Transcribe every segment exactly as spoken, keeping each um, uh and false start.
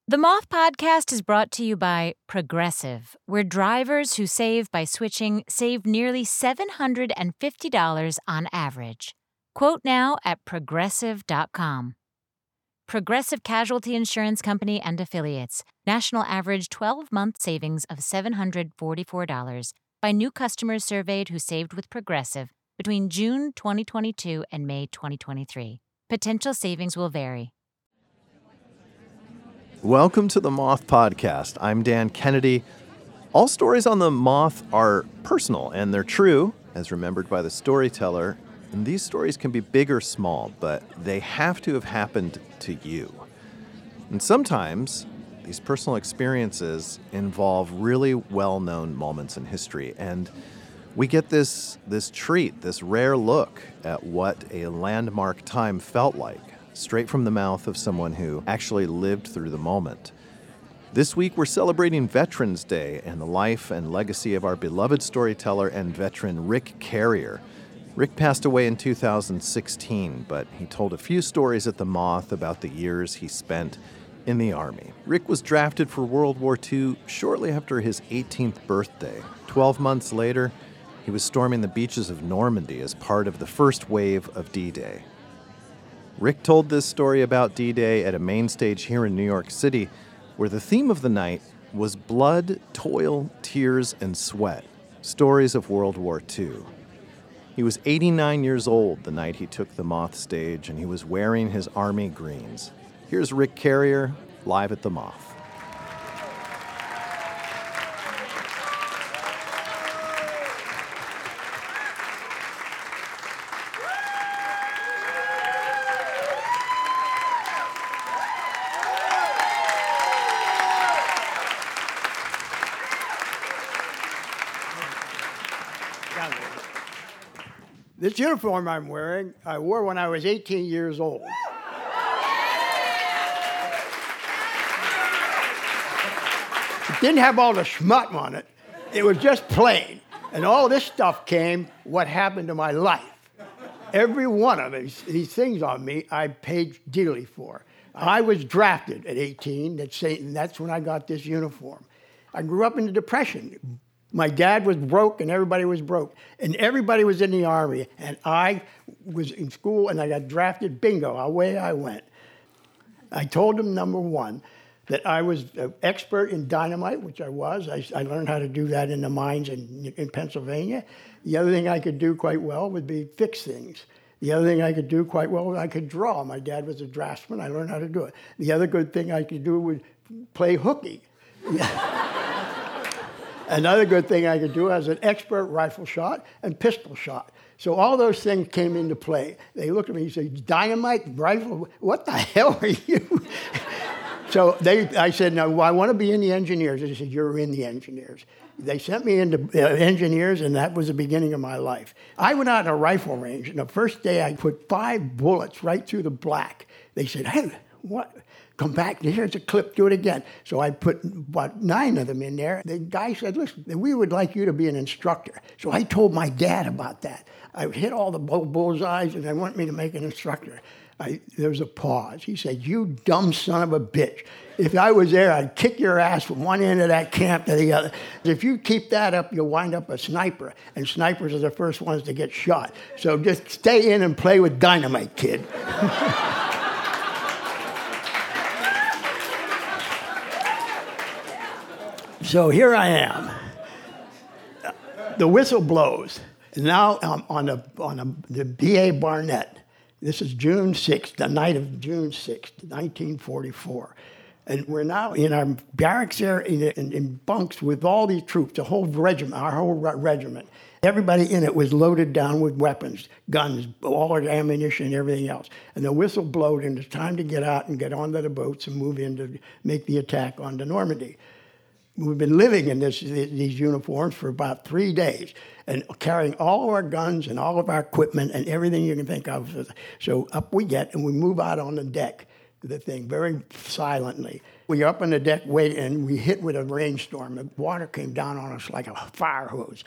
The Moth Podcast is brought to you by Progressive, where drivers who save by switching save nearly seven hundred fifty dollars on average. Quote now at progressive dot com. Progressive Casualty Insurance Company and Affiliates. National average twelve-month savings of seven hundred forty-four dollars by new customers surveyed who saved with Progressive between June twenty twenty-two and May twenty twenty-three. Potential savings will vary. Welcome to the Moth Podcast. I'm Dan Kennedy. All stories on the Moth are personal, and they're true, as remembered by the storyteller. And these stories can be big or small, but they have to have happened to you. And sometimes these personal experiences involve really well-known moments in history, and we get this, this treat, this rare look at what a landmark time felt like, straight from the mouth of someone who actually lived through the moment. This week, we're celebrating Veterans Day and the life and legacy of our beloved storyteller and veteran Rick Carrier. Rick passed away in two thousand sixteen, but he told a few stories at the Moth about the years he spent in the Army. Rick was drafted for World War Two shortly after his eighteenth birthday. Twelve months later, he was storming the beaches of Normandy as part of the first wave of D-Day. Rick told this story about D-Day at a main stage here in New York City, where the theme of the night was blood, toil, tears, and sweat, stories of World War Two. He was eighty-nine years old the night he took the Moth stage, and he was wearing his Army greens. Here's Rick Carrier, live at the Moth. This uniform I'm wearing, I wore when I was eighteen years old. It didn't have all the schmuck on it. It was just plain. And all this stuff came, what happened to my life. Every one of these, these things on me, I paid dearly for. I was drafted at eighteen, that's, and that's when I got this uniform. I grew up in the Depression. My dad was broke, and everybody was broke. And everybody was in the Army. And I was in school, and I got drafted. Bingo, away I went. I told them, number one, that I was an expert in dynamite, which I was. I, I learned how to do that in the mines in, in Pennsylvania. The other thing I could do quite well would be fix things. The other thing I could do quite well, I could draw. My dad was a draftsman. I learned how to do it. The other good thing I could do was play hooky. Another good thing I could do as an expert rifle shot and pistol shot. So all those things came into play. They looked at me and said, dynamite, rifle, what the hell are you? So they, I said, no, I want to be in the engineers. They said, you're in the engineers. They sent me into uh, engineers, and that was the beginning of my life. I went out in a rifle range, and the first day I put five bullets right through the black. They said, hey, what? Come back, here's a clip, do it again. So I put about nine of them in there. The guy said, listen, we would like you to be an instructor. So I told my dad about that. I would hit all the bull- bullseyes, and they want me to make an instructor. I, there was a pause. He said, you dumb son of a bitch. If I was there, I'd kick your ass from one end of that camp to the other. If you keep that up, you'll wind up a sniper, and snipers are the first ones to get shot. So just stay in and play with dynamite, kid. So here I am. The whistle blows. Now I'm on, a, on a, the B A Barnett. This is June sixth, the night of June sixth, nineteen forty-four. And we're now in our barracks there in, in, in bunks with all these troops, the whole regiment, our whole regiment. Everybody in it was loaded down with weapons, guns, all our ammunition, and everything else. And the whistle blowed, and it's time to get out and get onto the boats and move in to make the attack onto Normandy. We've been living in this, these uniforms for about three days and carrying all of our guns and all of our equipment and everything you can think of. So up we get, and we move out on the deck, the thing, very silently. We're up on the deck waiting, and we hit with a rainstorm. The water came down on us like a fire hose.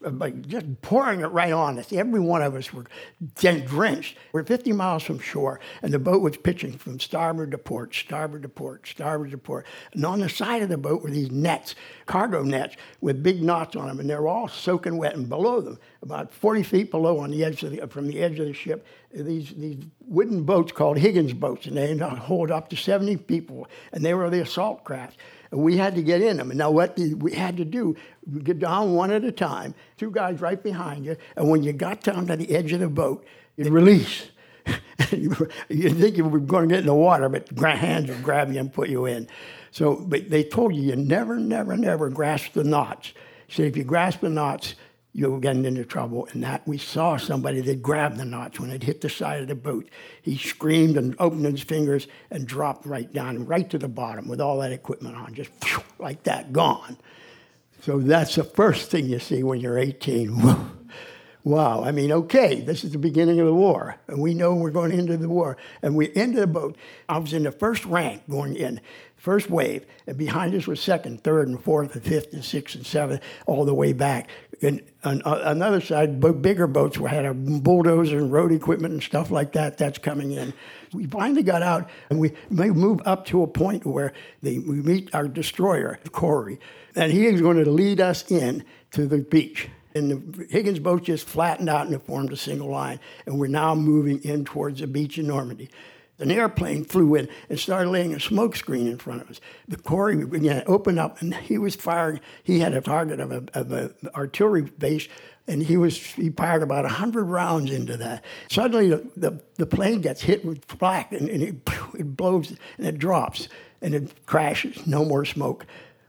like just pouring it right on us. Every one of us were drenched. We're fifty miles from shore, and the boat was pitching from starboard to port, starboard to port, starboard to port. And on the side of the boat were these nets, cargo nets, with big knots on them, and they were all soaking wet. And below them, about forty feet below on the edge of the, from the edge of the ship, these, these wooden boats called Higgins boats, and they hold up to seventy people, and they were the assault craft. And we had to get in them. And now what we had to do, we get down one at a time, two guys right behind you, and when you got down to the edge of the boat, you'd release. you think you were going to get in the water, but hands would grab you and put you in. So but they told you, you never, never, never grasp the knots. So if you grasp the knots, you'll get into trouble. And that we saw somebody that grabbed the knots when it hit the side of the boat. He screamed and opened his fingers and dropped right down, right to the bottom with all that equipment on, just like that, gone. So that's the first thing you see when you're eighteen. Wow, I mean, okay, this is the beginning of the war, and we know we're going into the war. And we into the boat. I was in the first rank going in, first wave, and behind us was second, third, and fourth, and fifth, and sixth, and seventh, all the way back. And on another side, bigger boats had a bulldozer and road equipment and stuff like that. That's coming in. We finally got out, and we moved up to a point where they, we meet our destroyer, Corey, and he is going to lead us in to the beach. And the Higgins boat just flattened out and it formed a single line. And we're now moving in towards the beach in Normandy. An airplane flew in and started laying a smoke screen in front of us. The Corey began to open up, and he was firing. He had a target of a, of a artillery base, and he was he fired about one hundred rounds into that. Suddenly, the, the, the plane gets hit with flak, and, and it, it blows, and it drops, and it crashes. No more smoke.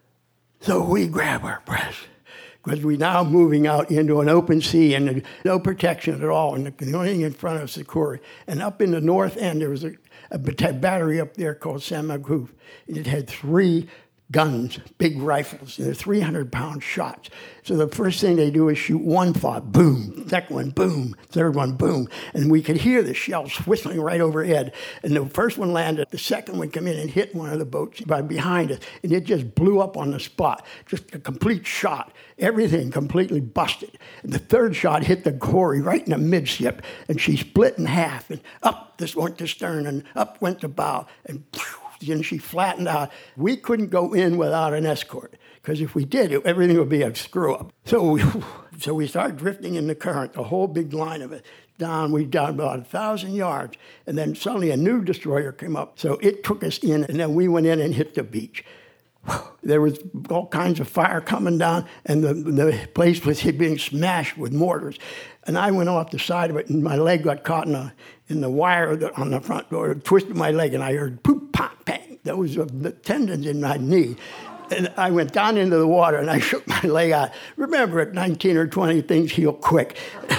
So we grab our breaths, because we're now moving out into an open sea and no protection at all. And the only thing in front of us is the Corey. And up in the north end, there was a, a battery up there called Saint-Marcouf. It had three guns, big rifles, and they're three hundred pound shots. So the first thing they do is shoot one thought, boom, second one, boom, third one, boom. And we could hear the shells whistling right overhead. And the first one landed, the second one came in and hit one of the boats by behind us, and it just blew up on the spot, just a complete shot. Everything completely busted. And the third shot hit the Corey right in the midship, and she split in half, and up this went the stern, and up went the bow, and and she flattened out. We couldn't go in without an escort, because if we did, it, everything would be a screw-up. So we, so we started drifting in the current, the whole big line of it. Down, we down about a thousand yards, and then suddenly a new destroyer came up. So it took us in, and then we went in and hit the beach. There was all kinds of fire coming down, and the, the place was being smashed with mortars. And I went off the side of it, and my leg got caught in the, in the wire on the front door. It twisted my leg, and I heard poop, pop, bang. Those were the tendons in my knee. And I went down into the water, and I shook my leg out. Remember, at nineteen or twenty, things heal quick.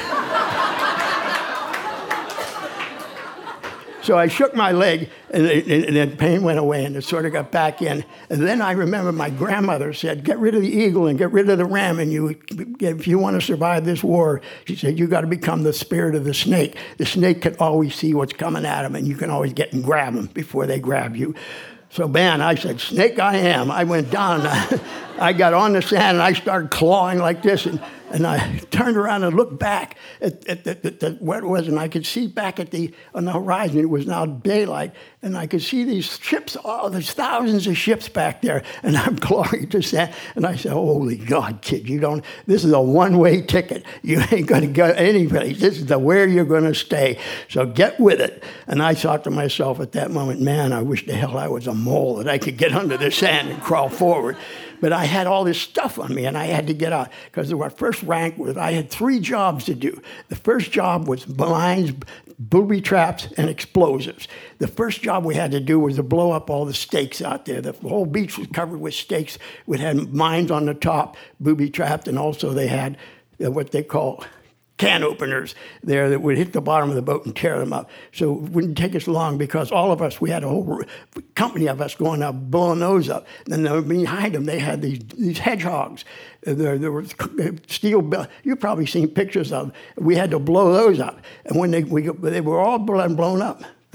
So I shook my leg, and, and, and the pain went away, and it sort of got back in. And then I remember my grandmother said, get rid of the eagle and get rid of the ram, and you, if you want to survive this war, she said, you got to become the spirit of the snake. The snake can always see what's coming at him, and you can always get and grab them before they grab you. So, man, I said, snake I am. I went down, and I, I got on the sand, and I started clawing like this, and, and I turned around and looked back at, at, at, at, at where it was, and I could see back at the on the horizon. It was now daylight, and I could see these ships. Oh, there's thousands of ships back there, and I'm clawing to sand. And I said, holy God, kid, you don't. This is a one-way ticket. You ain't going to go anyplace. This is the where you're going to stay. So get with it. And I thought to myself at that moment, man, I wish the hell I was a mole that I could get under the sand and crawl forward. But I had all this stuff on me, and I had to get out, because our first rank was I had three jobs to do. The first job was mines, booby traps, and explosives. The first job we had to do was to blow up all the stakes out there. The whole beach was covered with stakes. We had mines on the top, booby trapped, and also they had what they call can openers there that would hit the bottom of the boat and tear them up. So it wouldn't take us long, because all of us, we had a whole company of us going up, blowing those up. And then behind them, they had these, these hedgehogs. There, there were steel, you've probably seen pictures of them. We had to blow those up. And when they, we, they were all blown up,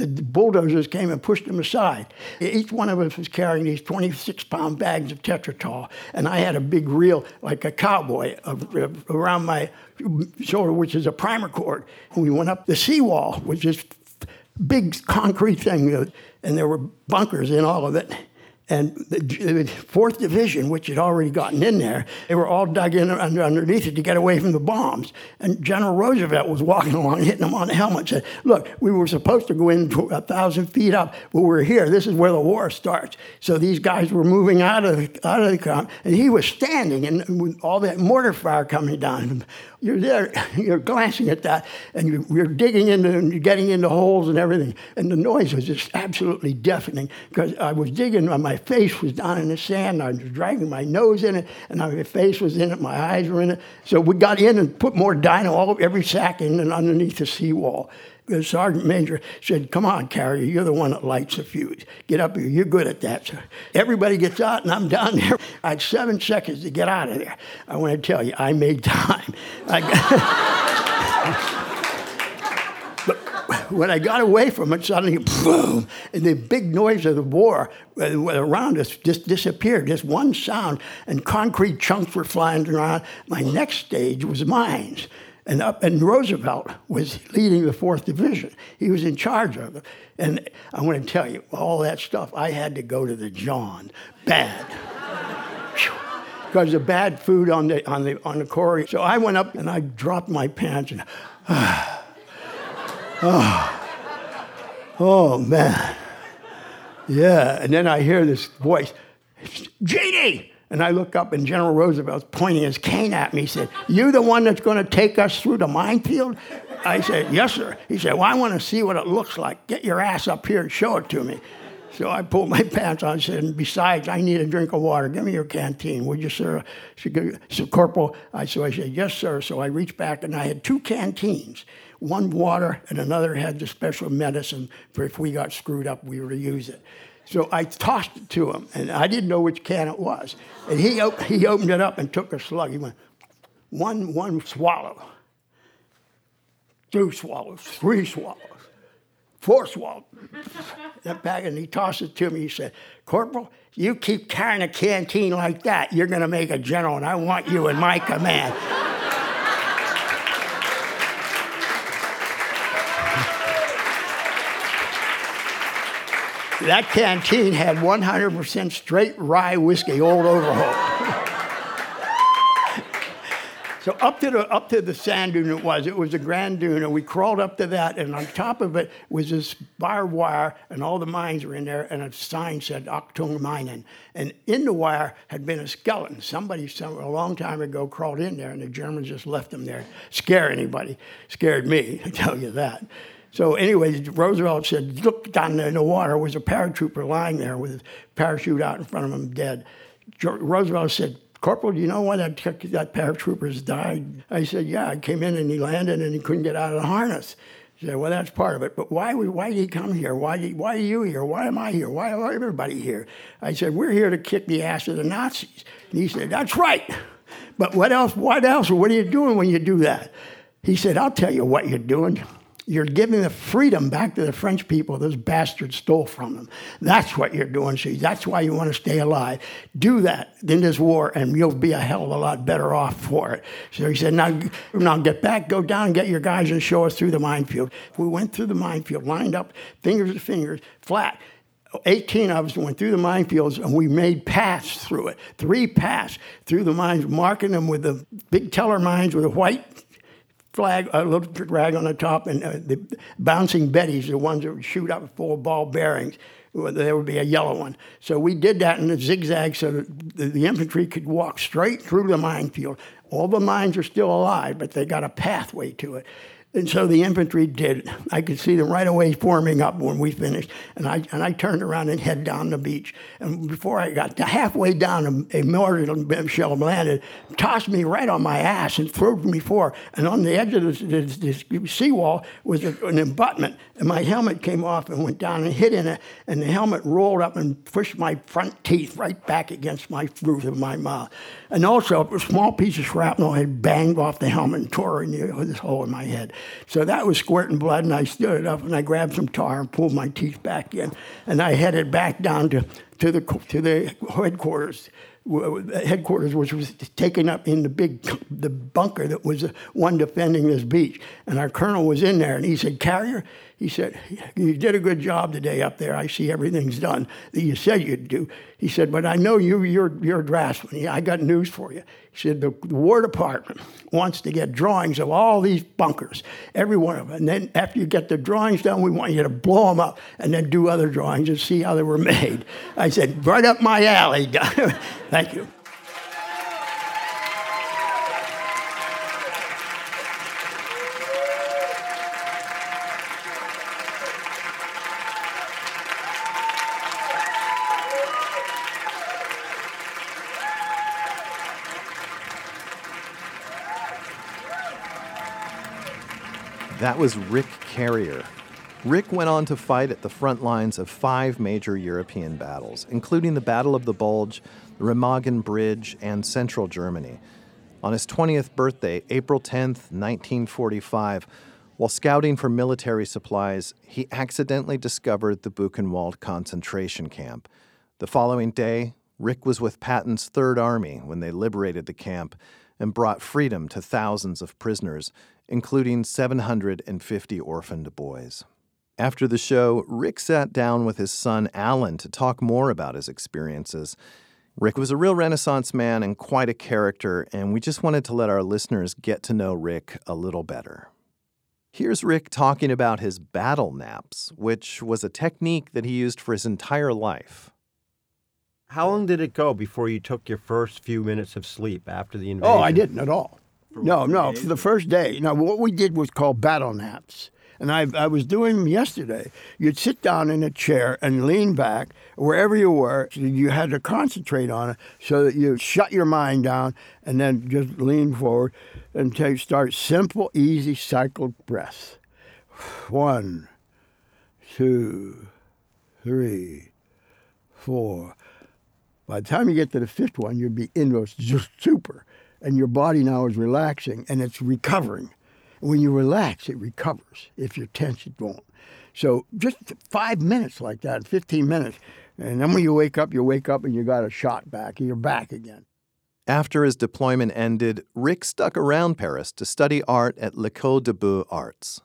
the bulldozers came and pushed them aside. Each one of us was carrying these twenty-six pound bags of Tetratol, and I had a big reel like a cowboy of, of, around my shoulder, which is a primer cord. And we went up the seawall, which is big concrete thing, and there were bunkers in all of it. And the fourth Division, which had already gotten in there, they were all dug in under, underneath it to get away from the bombs. And General Roosevelt was walking along, hitting them on the helmet, and said, look, we were supposed to go in a thousand feet up, but we're here. This is where the war starts. So these guys were moving out of the, out of the camp, and he was standing, and with all that mortar fire coming down. You're there, you're glancing at that, and you're, you're digging into and you're getting into holes and everything. And the noise was just absolutely deafening, because I was digging, and my face was down in the sand, I was dragging my nose in it, and my face was in it, my eyes were in it. So we got in and put more dino, all, every sack in and underneath the seawall. The sergeant major said, come on, Carrier, you're the one that lights the fuse. Get up here, you're good at that, sir. Everybody gets out, and I'm down there. I had seven seconds to get out of there. I want to tell you, I made time. I got but when I got away from it, suddenly, boom, and the big noise of the war around us just disappeared. Just one sound, and concrete chunks were flying around. My next stage was mines. And up, and Roosevelt was leading the fourth Division. He was in charge of it. And I want to tell you, all that stuff, I had to go to the John, bad. Because of bad food on the on the on the quarry. So I went up and I dropped my pants and, ah, oh, oh man, yeah. And then I hear this voice, G D. And I look up, and General Roosevelt's pointing his cane at me. He said, you the one that's going to take us through the minefield? I said, yes, sir. He said, well, I want to see what it looks like. Get your ass up here and show it to me. So I pulled my pants on and said, and besides, I need a drink of water. Give me your canteen, would you, sir? She said, Corporal. I, so I said, yes, sir. So I reached back, and I had two canteens. One water, and another had the special medicine for if we got screwed up, we were to use it. So I tossed it to him, and I didn't know which can it was. And he op- he opened it up and took a slug. He went, one, one swallow, two swallows, three swallows, four swallows. That bag, and he tossed it to me. He said, Corporal, you keep carrying a canteen like that, you're going to make a general, and I want you in my command. That canteen had one hundred percent straight rye whiskey, Old Overholt. So up to the up to the sand dune it was. It was a grand dune, and we crawled up to that, and on top of it was this barbed wire, and all the mines were in there, and a sign said Octung Minen. And in the wire had been a skeleton. Somebody some, a long time ago crawled in there, and the Germans just left them there. Scare anybody. Scared me, I tell you that. So anyway, Roosevelt said, look down there in the water. Was a paratrooper lying there with his parachute out in front of him, dead. Roosevelt said, Corporal, do you know why that, that paratrooper's died? I said, yeah, I came in and he landed and he couldn't get out of the harness. He said, well, that's part of it. But why why did he come here? Why, did, why are you here? Why am I here? Why am everybody here? I said, we're here to kick the ass of the Nazis. And he said, that's right. But what else? What else? What are you doing when you do that? He said, I'll tell you what you're doing. You're giving the freedom back to the French people those bastards stole from them. That's what you're doing. See, that's why you want to stay alive. Do that in this war, and you'll be a hell of a lot better off for it. So he said, now, now get back, go down and get your guys and show us through the minefield. We went through the minefield, lined up, fingers to fingers, flat. eighteen of us went through the minefields, and we made paths through it. Three paths through the mines, marking them with the big teller mines with a white flag, a little rag on the top, and uh, the bouncing Bettys, the ones that would shoot up full of ball bearings, there would be a yellow one. So we did that in a zigzag so that the, the infantry could walk straight through the minefield. All the mines are still alive, but they got a pathway to it. And so the infantry did. I could see them right away forming up when we finished. And I and I turned around and headed down the beach. And before I got halfway down, a, a mortar shell landed, tossed me right on my ass and threw me forward. And on the edge of this, this, this seawall was a, an abutment. And my helmet came off and went down and hit in it. And the helmet rolled up and pushed my front teeth right back against my roof of my mouth. And also, a small piece of shrapnel had banged off the helmet and tore in this hole in my head. So that was squirting blood, and I stood up, and I grabbed some tar and pulled my teeth back in, and I headed back down to, to, the, to the headquarters. headquarters, which was taken up in the big the bunker that was the one defending this beach. And our colonel was in there, and he said, Carrier, he said, you did a good job today up there. I see everything's done that you said you'd do. He said, but I know you, you're, you're a draftsman. I got news for you. He said, the, the War Department wants to get drawings of all these bunkers, every one of them. And then after you get the drawings done, we want you to blow them up and then do other drawings and see how they were made. I said, right up my alley. Thank you. That was Rick Carrier. Rick went on to fight at the front lines of five major European battles, including the Battle of the Bulge, the Remagen Bridge, and Central Germany. On his twentieth birthday, April tenth, nineteen forty-five, while scouting for military supplies, he accidentally discovered the Buchenwald concentration camp. The following day, Rick was with Patton's Third Army when they liberated the camp and brought freedom to thousands of prisoners, including seven hundred fifty orphaned boys. After the show, Rick sat down with his son Alan to talk more about his experiences. Rick was a real Renaissance man and quite a character, and we just wanted to let our listeners get to know Rick a little better. Here's Rick talking about his battle naps, which was a technique that he used for his entire life. How long did it go before you took your first few minutes of sleep after the invasion? Oh, I didn't at all. No, no, for the first day. Now, what we did was called battle naps. And I, I was doing them yesterday. You'd sit down in a chair and lean back wherever you were. You had to concentrate on it so that you shut your mind down and then just lean forward and take, start simple, easy cycled breaths. One, two, three, four. By the time you get to the fifth one, you'd be into a stupor. And your body now is relaxing, and it's recovering. When you relax, it recovers. If you're tense, it won't. So just five minutes like that, fifteen minutes, and then when you wake up, you wake up and you got a shot back, and you're back again. After his deployment ended, Rick stuck around Paris to study art at l'École des Beaux-Arts.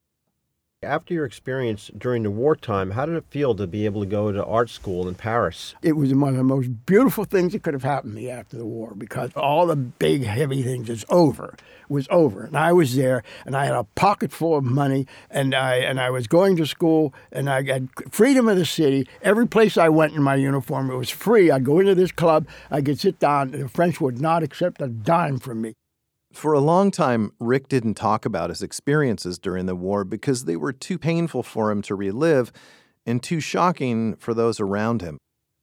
After your experience during the wartime, how did it feel to be able to go to art school in Paris? It was one of the most beautiful things that could have happened to me after the war, because all the big, heavy things is over, was over. And I was there, and I had a pocket full of money, and I and I was going to school, and I had freedom of the city. Every place I went in my uniform, it was free. I'd go into this club, I could sit down, and the French would not accept a dime from me. For a long time, Rick didn't talk about his experiences during the war because they were too painful for him to relive and too shocking for those around him.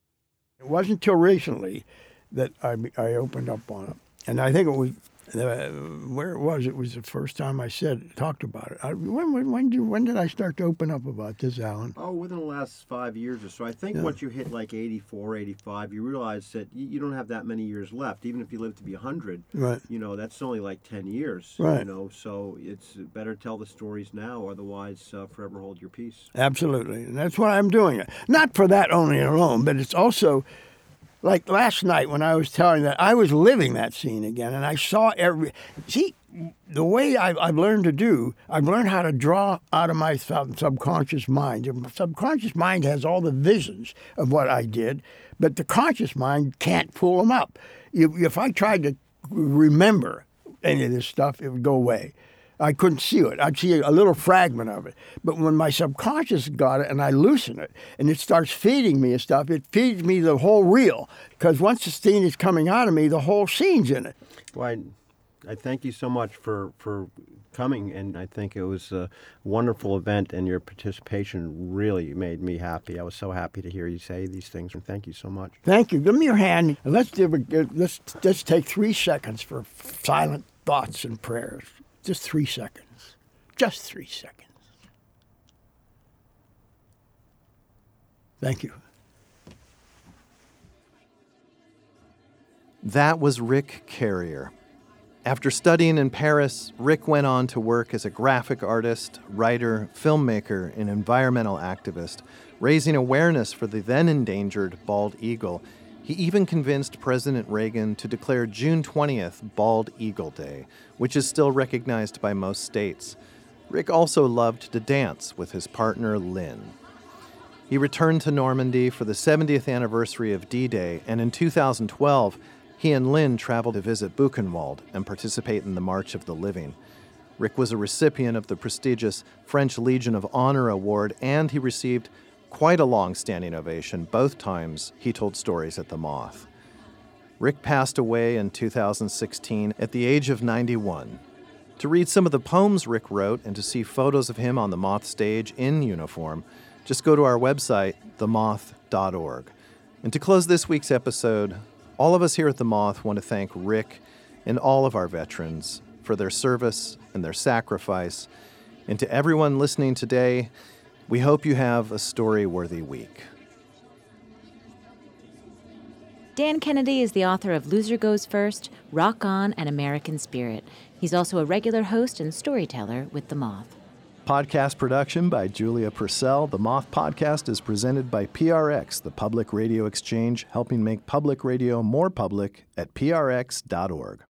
It wasn't until recently that I, I opened up on it. And I think it was, uh, where it was, it was the first time I said, talked about it. I, when, when, when, did, when did I start to open up about this, Alan? Oh, within the last five years or so. I think Yeah. once you hit like eighty-four, eighty-five, you realize that you, you don't have that many years left. Even if you live to be one hundred, Right. you know, that's only like ten years. Right. You know, so it's better tell the stories now, otherwise uh, forever hold your peace. Absolutely. And that's why I'm doing it. Not for that only alone, but it's also, like last night when I was telling that, I was living that scene again, and I saw every... See, the way I've, I've learned to do, I've learned how to draw out of my sub- subconscious mind. The subconscious mind has all the visions of what I did, but the conscious mind can't pull them up. If, if I tried to remember any of this stuff, it would go away. I couldn't see it. I'd see a little fragment of it. But when my subconscious got it and I loosen it and it starts feeding me and stuff, it feeds me the whole reel. Because once the scene is coming out of me, the whole scene's in it. Well, I, I thank you so much for, for coming, and I think it was a wonderful event, and your participation really made me happy. I was so happy to hear you say these things, and thank you so much. Thank you. Give me your hand. And let's, do, let's, let's take three seconds for silent thoughts and prayers. Just three seconds. Just three seconds. Thank you. That was Rick Carrier. After studying in Paris, Rick went on to work as a graphic artist, writer, filmmaker, and environmental activist, raising awareness for the then endangered bald eagle. He even convinced President Reagan to declare June twentieth Bald Eagle Day, which is still recognized by most states. Rick also loved to dance with his partner, Lynn. He returned to Normandy for the seventieth anniversary of D-Day, and in two thousand twelve, he and Lynn traveled to visit Buchenwald and participate in the March of the Living. Rick was a recipient of the prestigious French Legion of Honor Award, and he received quite a long-standing ovation both times he told stories at the Moth. Rick passed away in two thousand sixteen at the age of ninety-one. To read some of the poems Rick wrote and to see photos of him on the Moth stage in uniform, just go to our website, the moth dot org. And to close this week's episode, all of us here at The Moth want to thank Rick and all of our veterans for their service and their sacrifice. And to everyone listening today, we hope you have a story-worthy week. Dan Kennedy is the author of Loser Goes First, Rock On, and American Spirit. He's also a regular host and storyteller with The Moth. Podcast production by Julia Purcell. The Moth Podcast is presented by P R X, the Public Radio Exchange, helping make public radio more public at P R X dot org.